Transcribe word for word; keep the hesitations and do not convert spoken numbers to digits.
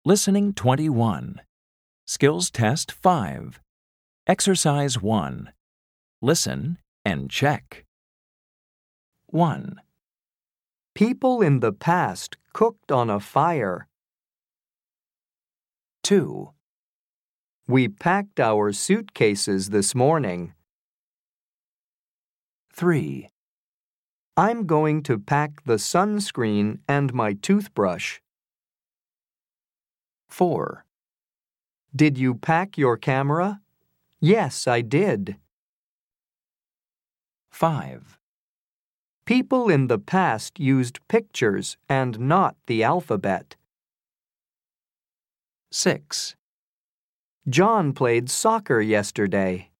Listening twenty-one. Skills Test five. Exercise one. Listen and check. one. People in the past cooked on a fire. two. We packed our suitcases this morning. three. I'm going to pack the sunscreen and my toothbrush. four. Did you pack your camera? Yes, I did. five. People in the past used pictures and not the alphabet. six. John played soccer yesterday.